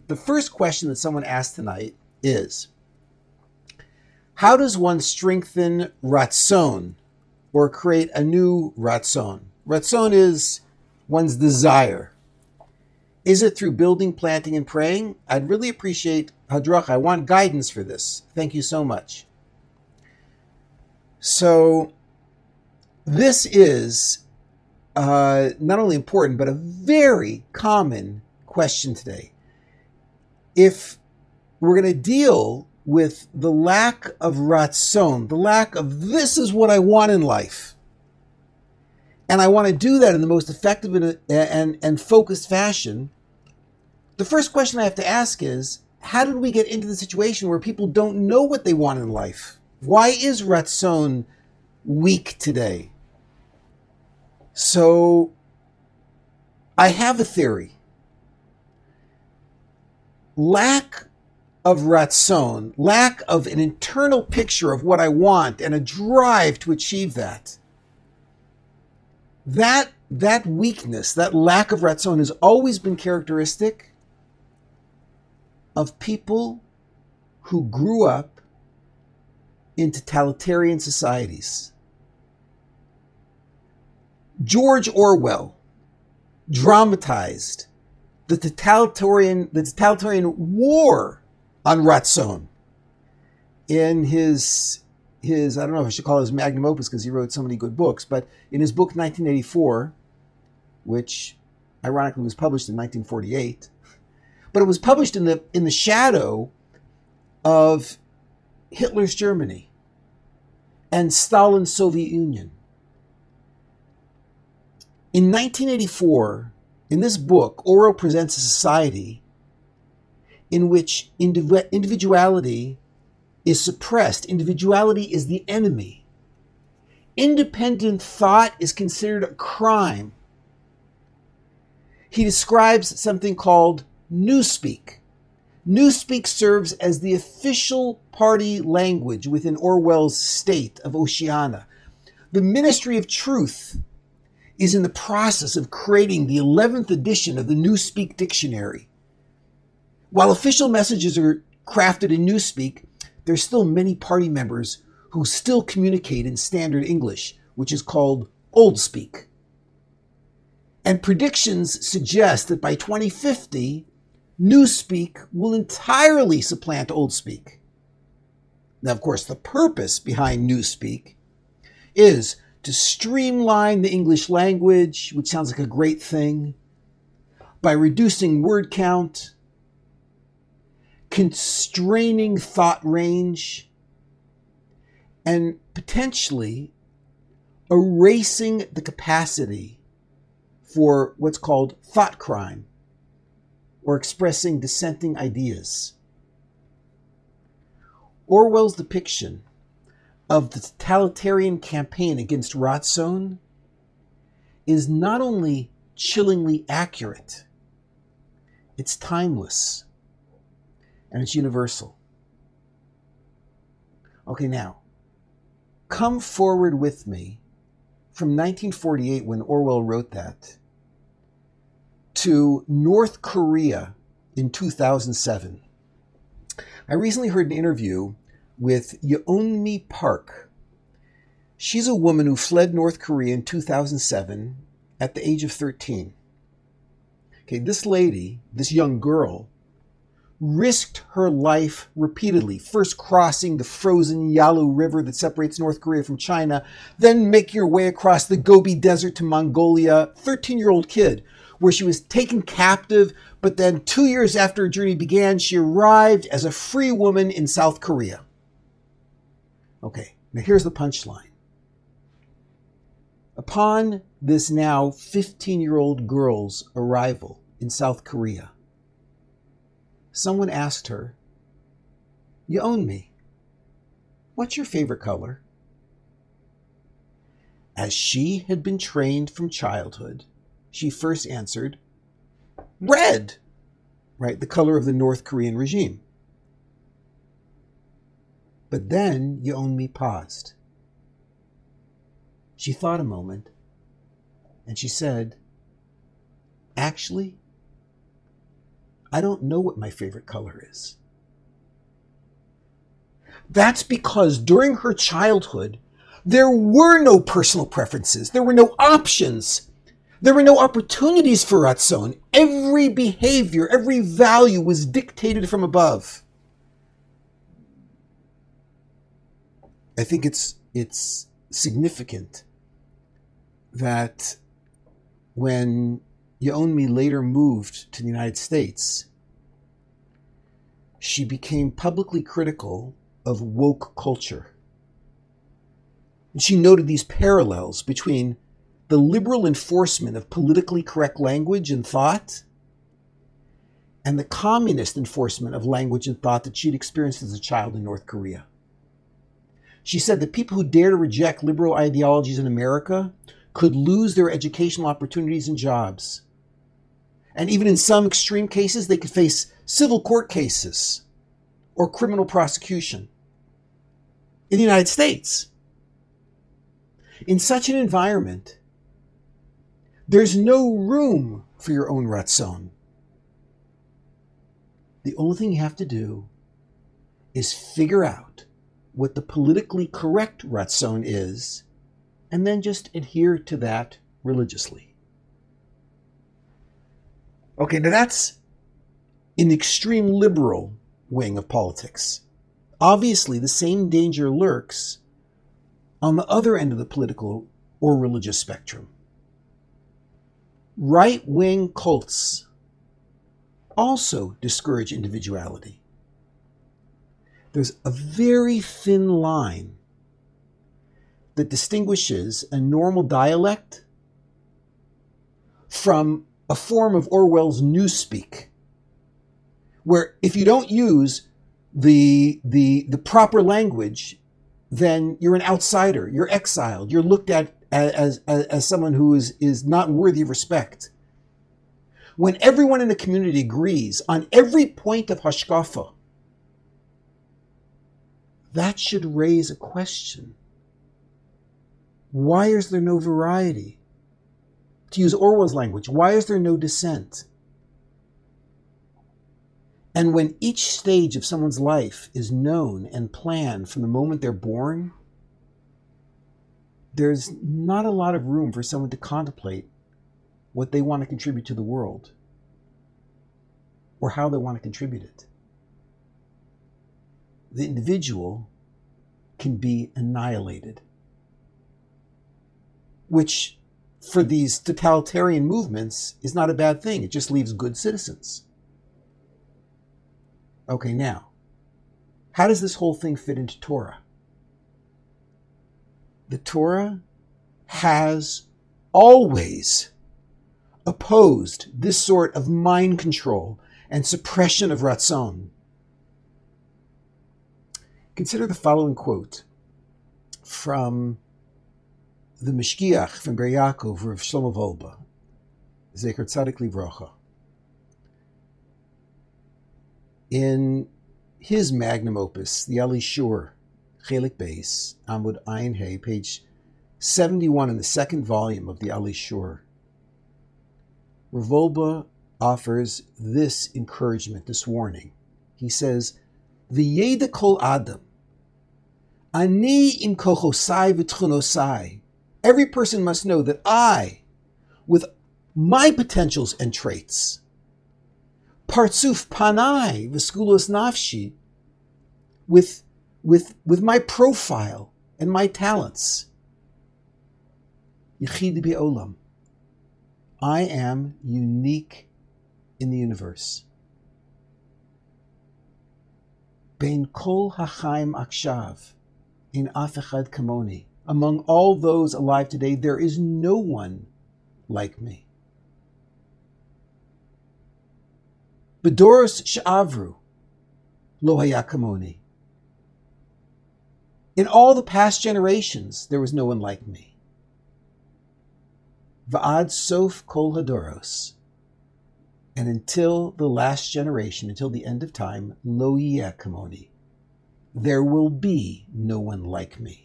The first question that someone asked tonight is, how does one strengthen ratzon or create a new ratzon? Ratzon is one's desire. Is it through building, planting, and praying? I'd really appreciate hadrach. I want guidance for this. Thank you so much. So this is not only important, but a very common question today. If we're going to deal with the lack of ratzon, the lack of this is what I want in life, and I want to do that in the most effective and focused fashion, the first question I have to ask is, how did we get into the situation where people don't know what they want in life? Why is ratzon weak today? So I have a theory. Lack of ratzon, lack of an internal picture of what I want and a drive to achieve that weakness, that lack of ratzon has always been characteristic of people who grew up in totalitarian societies. George Orwell dramatized the totalitarian war on ratzon in his I don't know if I should call it his magnum opus because he wrote so many good books, but in his book 1984, which ironically was published in 1948, but it was published in the shadow of Hitler's Germany and Stalin's Soviet Union. In 1984, in this book, Orwell presents a society in which individuality is suppressed. Individuality is the enemy. Independent thought is considered a crime. He describes something called Newspeak. Newspeak serves as the official party language within Orwell's state of Oceania. The Ministry of Truth is in the process of creating the 11th edition of the Newspeak dictionary. While official messages are crafted in Newspeak, there's still many party members who still communicate in standard English, which is called Old Speak. And predictions suggest that by 2050, Newspeak will entirely supplant Old Speak. Now, of course, the purpose behind Newspeak is to streamline the English language, which sounds like a great thing, by reducing word count, constraining thought range, and potentially erasing the capacity for what's called thought crime, or expressing dissenting ideas. Orwell's depiction of the totalitarian campaign against ratzon is not only chillingly accurate, it's timeless, and it's universal. Okay, now, come forward with me from 1948, when Orwell wrote that, to North Korea in 2007. I recently heard an interview with Yeonmi Park. She's a woman who fled North Korea in 2007 at the age of 13. Okay, this lady, this young girl, risked her life repeatedly, first crossing the frozen Yalu River that separates North Korea from China, then making her way across the Gobi Desert to Mongolia, 13-year-old kid, where she was taken captive, but then 2 years after her journey began, she arrived as a free woman in South Korea. Okay, now here's the punchline. Upon this now 15-year-old girl's arrival in South Korea, someone asked her, Yeonmi, what's your favorite color? As she had been trained from childhood, she first answered, red, right, the color of the North Korean regime. But then Yeonmi paused. She thought a moment, and she said, actually, I don't know what my favorite color is. That's because during her childhood, there were no personal preferences. There were no options. There were no opportunities for ratzon. Every behavior, every value was dictated from above. I think it's significant that when Yeonmi later moved to the United States, she became publicly critical of woke culture. And she noted these parallels between the liberal enforcement of politically correct language and thought and the communist enforcement of language and thought that she'd experienced as a child in North Korea. She said that people who dare to reject liberal ideologies in America could lose their educational opportunities and jobs. And even in some extreme cases, they could face civil court cases or criminal prosecution in the United States. In such an environment, there's no room for your own ratzon. The only thing you have to do is figure out what the politically correct ratzon is, and then just adhere to that religiously. Okay, now that's an extreme liberal wing of politics. Obviously, the same danger lurks on the other end of the political or religious spectrum. Right-wing cults also discourage individuality. There's a very thin line that distinguishes a normal dialect from a form of Orwell's newspeak, where if you don't use the proper language, then you're an outsider, you're exiled, you're looked at as someone who is not worthy of respect. When everyone in the community agrees on every point of hashkafa, that should raise a question. Why is there no variety? To use Orwell's language, why is there no dissent? And when each stage of someone's life is known and planned from the moment they're born, there's not a lot of room for someone to contemplate what they want to contribute to the world or how they want to contribute it. The individual can be annihilated, which for these totalitarian movements is not a bad thing. It just leaves good citizens. Okay, now, how does this whole thing fit into Torah? The Torah has always opposed this sort of mind control and suppression of ratzon. Consider the following quote from the Mishkiach from Ber Yaakov, Rav Shlomo Wolbe, Zecher Tzadik Livrocha. In his magnum opus, the Ali Shur, Chelik Beis, Amud Ayin Hey, page 71 in the second volume of the Ali Shur, Rav Wolbe offers this encouragement, this warning. He says, V'yeda kol adam, ani im kochosai v'tchunosai. Every person must know that I, with my potentials and traits, partsuf panai v'skulos nafshi, with my profile and my talents, yichid be'olam, I am unique in the universe. Bein kol hachaim akshav, in af echad kamoni. Among all those alive today, there is no one like me. Bedoros she'avru lo haya kamoni. In all the past generations, there was no one like me. Va'ad sof kol hadoros. And until the last generation, until the end of time, lo yeh kamoni. There will be no one like me.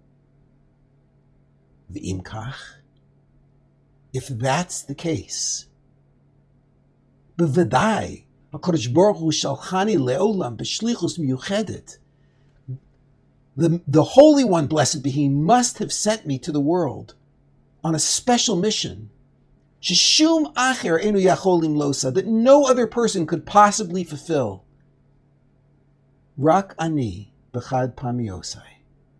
V'im kach, if that's the case, b'vadai HaKadosh Baruch Hu shalchani le'olam b'shlichus miyuchedet. The Holy One, blessed be He, must have sent me to the world on a special mission, sheshum acher enu yacholim losa, that no other person could possibly fulfill. Rak ani b'chad pamiosai.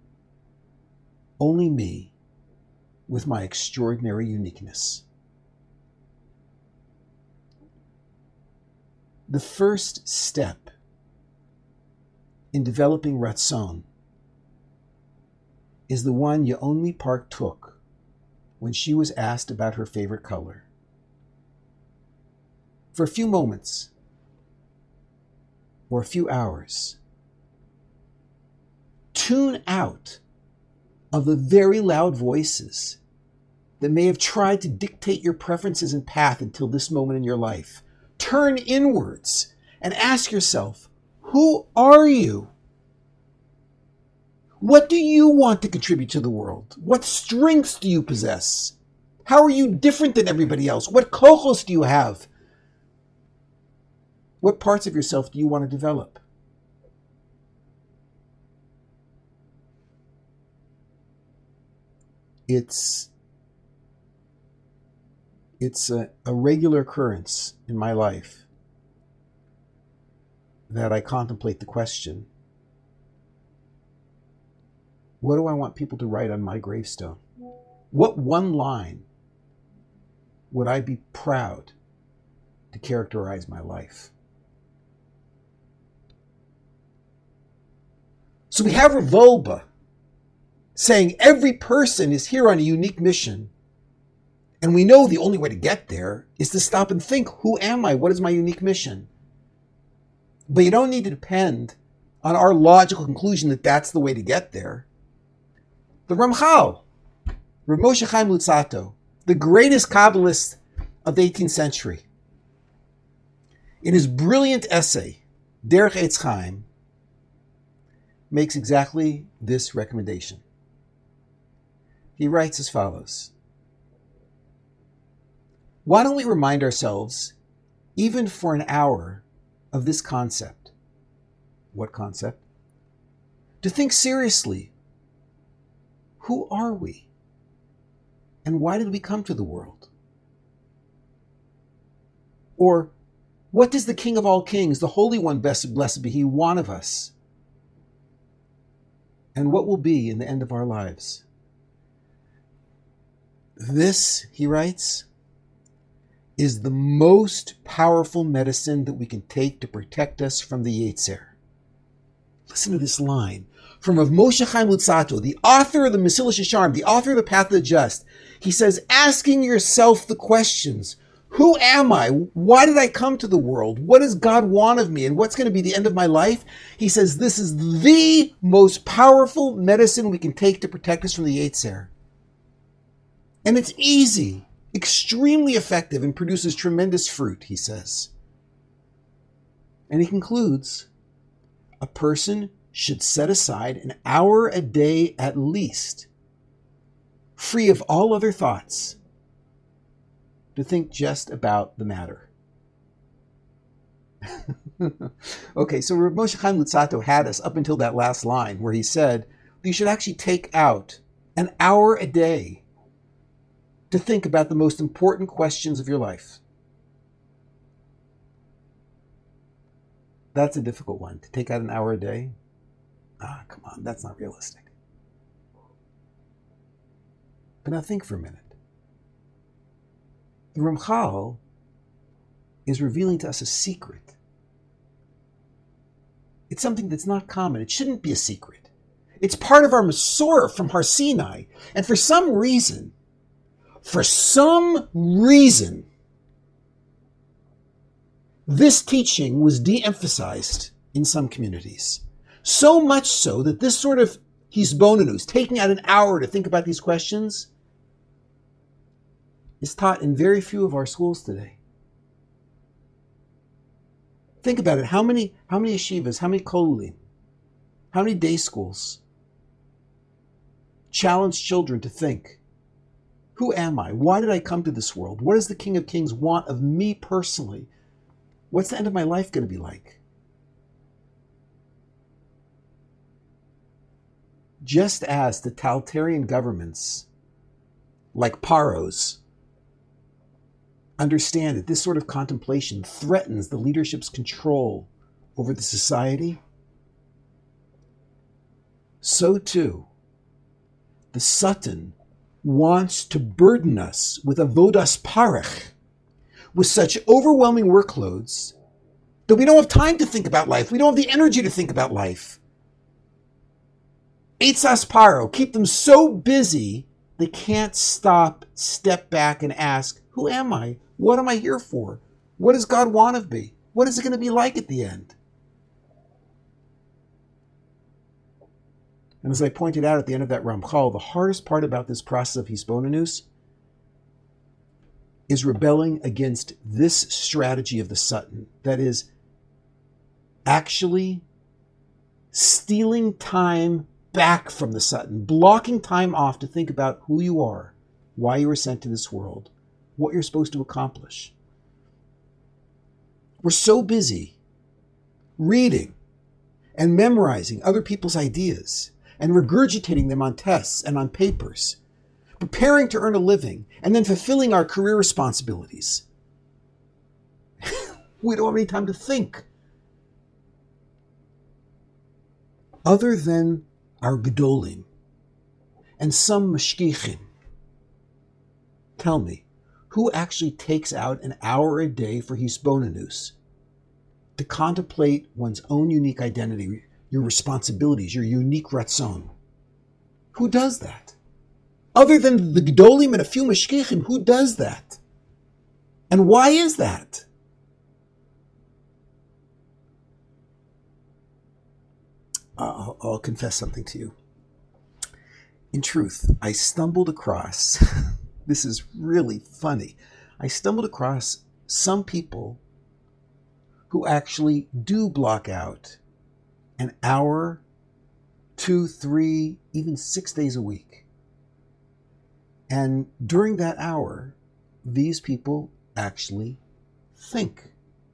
Only me, with my extraordinary uniqueness. The first step in developing Ratzon is the one Yeonmi Park took when she was asked about her favorite color. For a few moments, or a few hours, tune out of the very loud voices that may have tried to dictate your preferences and path until this moment in your life. Turn inwards and ask yourself, who are you? What do you want to contribute to the world? What strengths do you possess? How are you different than everybody else? What kochos do you have? What parts of yourself do you want to develop? It's a regular occurrence in my life that I contemplate the question, what do I want people to write on my gravestone? What one line would I be proud to characterize my life? So we have Rav Wolbe saying every person is here on a unique mission. And we know the only way to get there is to stop and think, who am I? What is my unique mission? But you don't need to depend on our logical conclusion that that's the way to get there. The Ramchal, Rav Moshe Chaim Luzzatto, the greatest Kabbalist of the 18th century, in his brilliant essay, Derech Eitz Chaim, makes exactly this recommendation. He writes as follows: why don't we remind ourselves, even for an hour, of this concept? What concept? To think seriously, who are we? And why did we come to the world? Or, what does the King of all kings, the Holy One, blessed be He, want of us? And what will be in the end of our lives? This, he writes, is the most powerful medicine that we can take to protect us from the Yetzer. Listen to this line from Rav Moshe Chaim Luzzatto, the author of the Mesilas Yesharim, the author of the Path of the Just. He says, asking yourself the questions, who am I? Why did I come to the world? What does God want of me? And what's going to be the end of my life? He says, this is the most powerful medicine we can take to protect us from the Yetzer. And it's easy, extremely effective, and produces tremendous fruit, he says. And he concludes, a person should set aside an hour a day at least, free of all other thoughts, to think just about the matter. Okay, so Rav Moshe Chaim Luzzatto had us up until that last line where he said, you should actually take out an hour a day to think about the most important questions of your life. That's a difficult one, to take out an hour a day. Come on, that's not realistic. But now think for a minute. The Ramchal is revealing to us a secret. It's something that's not common. It shouldn't be a secret. It's part of our Masorah from Har Sinai. And for some reason, this teaching was de-emphasized in some communities. So much so that this sort of hisbonenus, taking out an hour to think about these questions, is taught in very few of our schools today. Think about it. How many yeshivas, how many kollelim, how many day schools challenge children to think, who am I? Why did I come to this world? What does the King of Kings want of me personally? What's the end of my life going to be like? Just as totalitarian governments like Paro's understand that this sort of contemplation threatens the leadership's control over the society, so too the Satan wants to burden us with avodas parach, with such overwhelming workloads that we don't have time to think about life. We don't have the energy to think about life. Eitzas Paro, keep them so busy they can't stop, step back, and ask, who am I? What am I here for? What does God want of me? What is it going to be like at the end? And as I pointed out at the end of that Ramchal, the hardest part about this process of Hisbonenus is rebelling against this strategy of the Satan. That is, actually stealing time back from the Satan, blocking time off to think about who you are, why you were sent to this world, what you're supposed to accomplish. We're so busy reading and memorizing other people's ideas and regurgitating them on tests and on papers, preparing to earn a living, and then fulfilling our career responsibilities. We don't have any time to think. Other than our Gedolim and some Mashkichim, tell me, who actually takes out an hour a day for Hisbonenus to contemplate one's own unique identity, your responsibilities, your unique ratzon? Who does that? Other than the Gedolim and a few Mashkichim, who does that? And why is that? I'll confess something to you. In truth, I stumbled across, this is really funny, I stumbled across some people who actually do block out an hour, 2, 3, even 6 days a week. And during that hour, these people actually think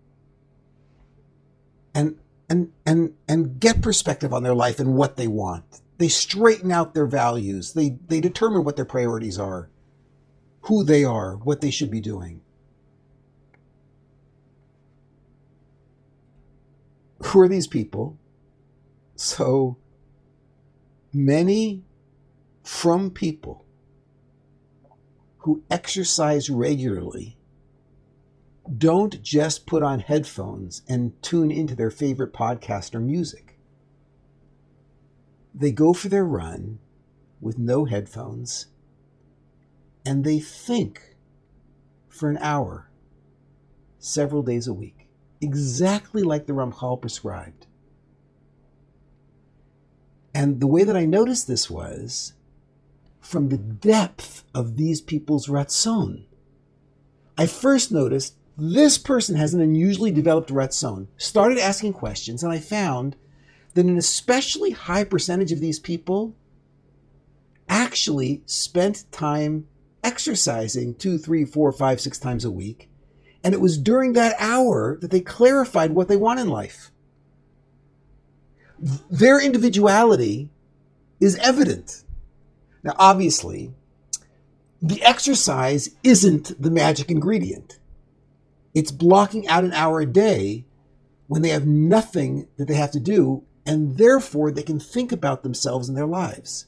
and get perspective on their life and what they want. They straighten out their values. They determine what their priorities are, who they are, what they should be doing. Who are these people? So many from people who exercise regularly don't just put on headphones and tune into their favorite podcast or music. They go for their run with no headphones and they think for an hour, several days a week, exactly like the Ramchal prescribed. And the way that I noticed this was from the depth of these people's ratzon. I first noticed this person has an unusually developed ratzon, started asking questions, and I found that an especially high percentage of these people actually spent time exercising 2, 3, 4, 5, 6 times a week. And it was during that hour that they clarified what they want in life. Their individuality is evident. Now, obviously, the exercise isn't the magic ingredient. It's blocking out an hour a day when they have nothing that they have to do, and therefore they can think about themselves and their lives.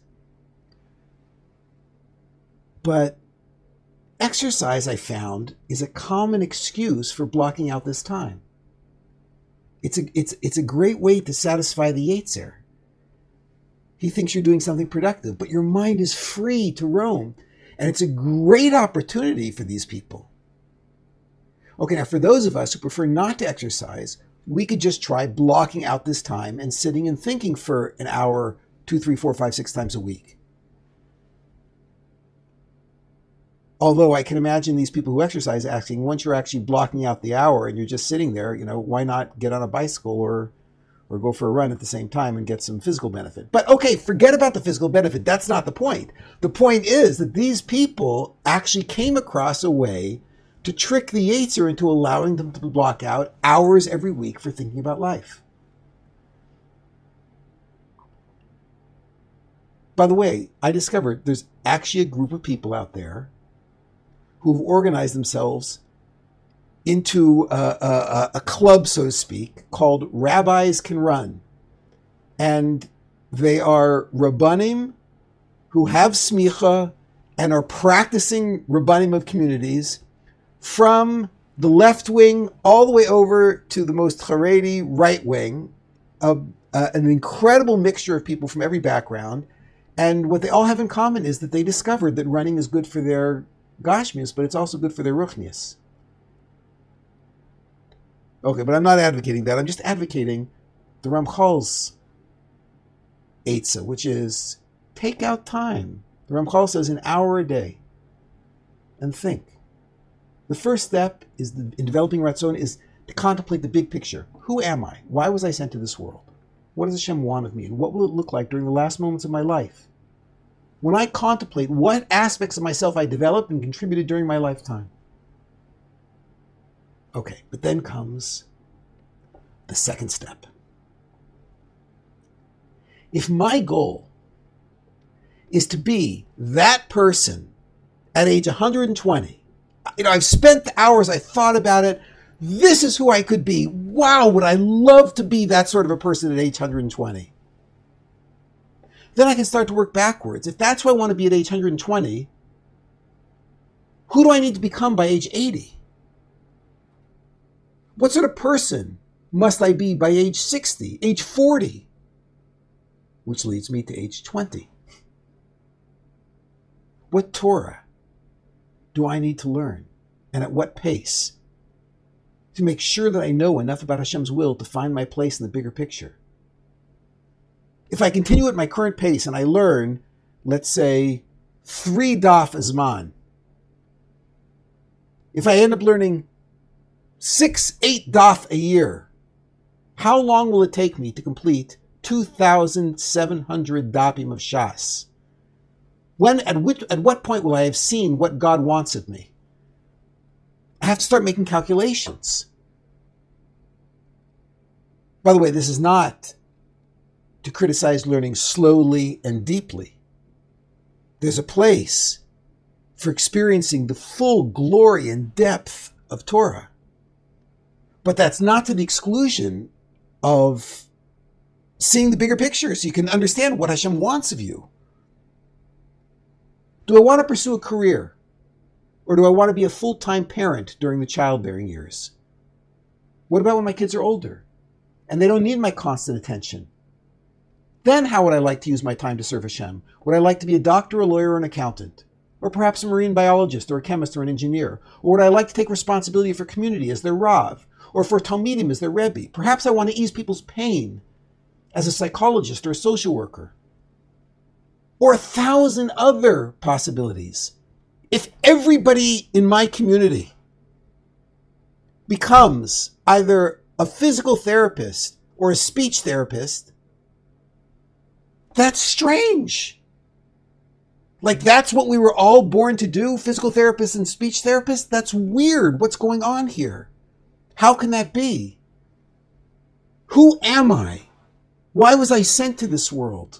But exercise, I found, is a common excuse for blocking out this time. It's a great way to satisfy the Yetzer. He thinks you're doing something productive, but your mind is free to roam. And it's a great opportunity for these people. Okay, now for those of us who prefer not to exercise, we could just try blocking out this time and sitting and thinking for an hour, 2, 3, 4, 5, 6 times a week. Although I can imagine these people who exercise asking, once you're actually blocking out the hour and you're just sitting there, why not get on a bicycle or go for a run at the same time and get some physical benefit? But okay, forget about the physical benefit. That's not the point. The point is that these people actually came across a way to trick the Yetzer into allowing them to block out hours every week for thinking about life. By the way, I discovered there's actually a group of people out there who've organized themselves into a club, so to speak, called Rabbis Can Run. And they are Rabbanim who have smicha and are practicing Rabbanim of communities from the left wing all the way over to the most Haredi right wing, an incredible mixture of people from every background. And what they all have in common is that they discovered that running is good for their gashmius, but it's also good for their ruchnius. Okay, but I'm not advocating that. I'm just advocating the Ramchal's eitzah, which is take out time. The Ramchal says an hour a day and think. The first step in developing Ratzon is to contemplate the big picture. Who am I? Why was I sent to this world? What does Hashem want of me? And what will it look like during the last moments of my life? When I contemplate what aspects of myself I developed and contributed during my lifetime. Okay, but then comes the second step. If my goal is to be that person at age 120, I've spent the hours, I thought about it, this is who I could be. Wow, would I love to be that sort of a person at age 120? Then I can start to work backwards. If that's who I want to be at age 120, who do I need to become by age 80? What sort of person must I be by age 60, age 40? Which leads me to age 20. What Torah do I need to learn, and at what pace, to make sure that I know enough about Hashem's will to find my place in the bigger picture? If I continue at my current pace and I learn, let's say, 3 daf azman, if I end up learning 6-8 daf a year, how long will it take me to complete 2,700 dapim of Shas? At what point will I have seen what God wants of me? I have to start making calculations. By the way, this is not to criticize learning slowly and deeply. There's a place for experiencing the full glory and depth of Torah. But that's not to the exclusion of seeing the bigger picture so you can understand what Hashem wants of you. Do I want to pursue a career? Or do I want to be a full-time parent during the childbearing years? What about when my kids are older and they don't need my constant attention? Then how would I like to use my time to serve Hashem? Would I like to be a doctor, a lawyer, or an accountant? Or perhaps a marine biologist, or a chemist, or an engineer? Or would I like to take responsibility for community as their Rav? Or for Talmidim as their Rebbe? Perhaps I want to ease people's pain as a psychologist or a social worker. Or 1,000 other possibilities. If everybody in my community becomes either a physical therapist or a speech therapist, that's strange. Like that's what we were all born to do, physical therapists and speech therapists? That's weird. What's going on here? How can that be? Who am I? Why was I sent to this world?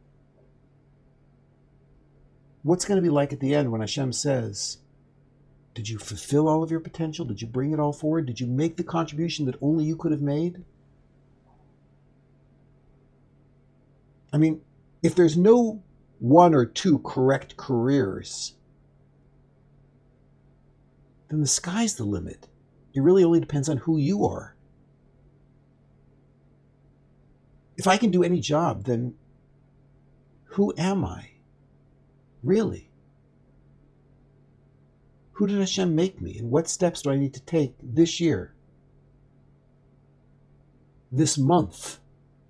What's going to be like at the end when Hashem says, did you fulfill all of your potential? Did you bring it all forward? Did you make the contribution that only you could have made? I mean, if there's no 1 or 2 correct careers, then the sky's the limit. It really only depends on who you are. If I can do any job, then who am I? Really? Who did Hashem make me? And what steps do I need to take this year? This month?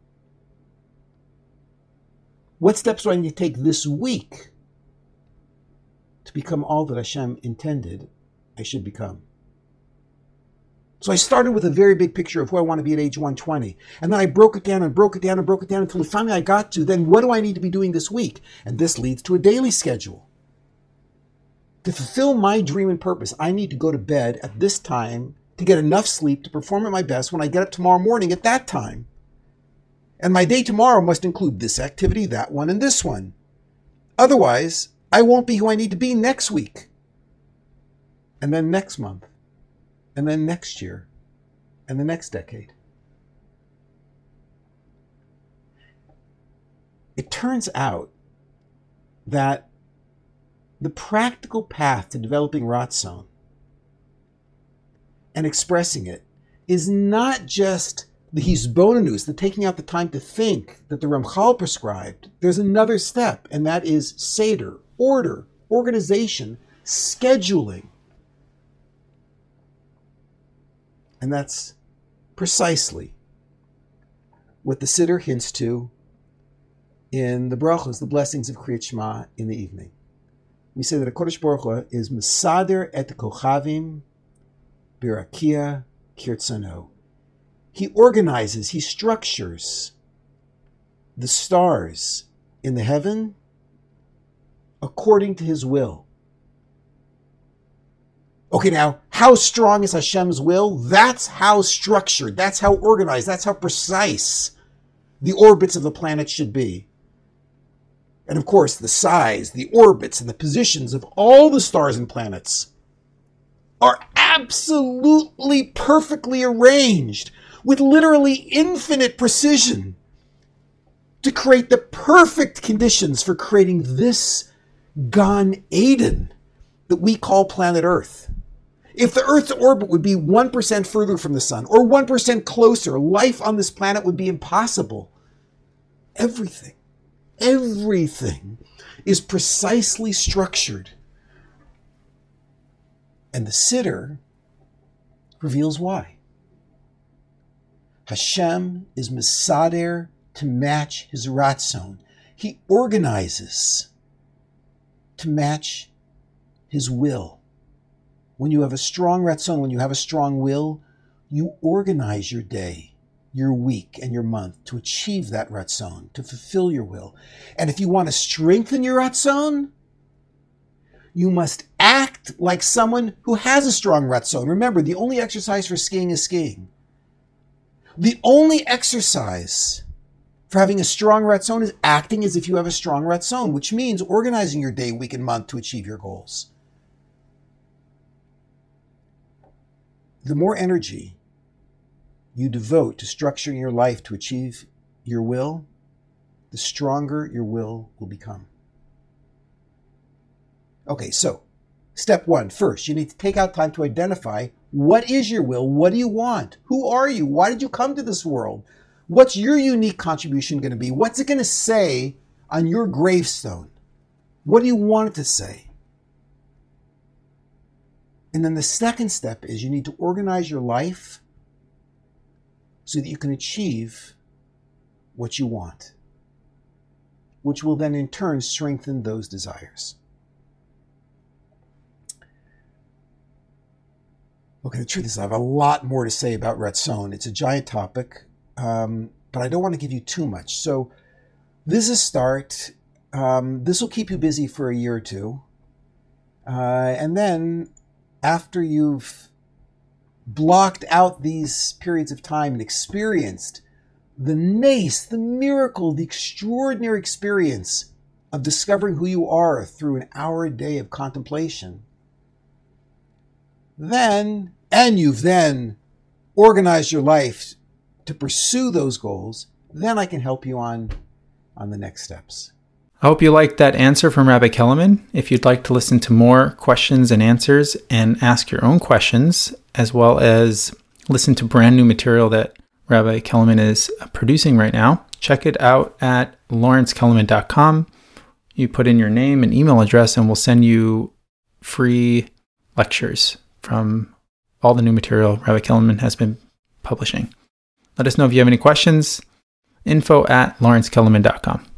What steps do I need to take this week to become all that Hashem intended I should become? So I started with a very big picture of who I want to be at age 120. And then I broke it down and broke it down and broke it down until finally I got to, then what do I need to be doing this week? And this leads to a daily schedule. To fulfill my dream and purpose, I need to go to bed at this time to get enough sleep to perform at my best when I get up tomorrow morning at that time. And my day tomorrow must include this activity, that one, and this one. Otherwise, I won't be who I need to be next week. And then next month. And then next year. And the next decade. It turns out that the practical path to developing Ratzon and expressing it is not just the hisbonenus, the taking out the time to think that the Ramchal prescribed. There's another step, and that is seder, order, organization, scheduling. And that's precisely what the Siddur hints to in the brachos, the blessings of Kriyat Shema in the evening. We say that HaKadosh Baruch Hu is Mesader et Kochavim Birakia Kirtzano. He organizes, he structures the stars in the heaven according to his will. Okay, now, how strong is Hashem's will? That's how structured, that's how organized, that's how precise the orbits of the planet should be. And of course, the size, the orbits, and the positions of all the stars and planets are absolutely perfectly arranged with literally infinite precision to create the perfect conditions for creating this Gan Eden that we call planet Earth. If the Earth's orbit would be 1% further from the sun or 1% closer, life on this planet would be impossible. Everything is precisely structured. And the Siddur reveals why. Hashem is Mesader to match his Ratzon. He organizes to match his will. When you have a strong Ratzon, when you have a strong will, you organize your day, your week, and your month to achieve that Ratzon, to fulfill your will. And if you want to strengthen your Ratzon, you must act like someone who has a strong Ratzon. Remember, the only exercise for skiing is skiing. The only exercise for having a strong Ratzon is acting as if you have a strong Ratzon, which means organizing your day, week, and month to achieve your goals. The more energy you devote to structuring your life to achieve your will, the stronger your will become. Okay, so step one, first, you need to take out time to identify what is your will, what do you want, who are you, why did you come to this world, what's your unique contribution going to be, what's it going to say on your gravestone, what do you want it to say? And then the second step is you need to organize your life so that you can achieve what you want, which will then in turn strengthen those desires. Okay, the truth is I have a lot more to say about Ratzon. It's a giant topic, but I don't want to give you too much. So this is a start. This will keep you busy for a year or two. And then after you've blocked out these periods of time and experienced the nace, the miracle, the extraordinary experience of discovering who you are through an hour a day of contemplation, you've then organized your life to pursue those goals, then I can help you on the next steps. I hope you liked that answer from Rabbi Kellerman. If you'd like to listen to more questions and answers and ask your own questions, as well as listen to brand new material that Rabbi Kellerman is producing right now, check it out at lawrencekellerman.com. You put in your name and email address and we'll send you free lectures from all the new material Rabbi Kellerman has been publishing. Let us know if you have any questions. info@lawrencekellerman.com.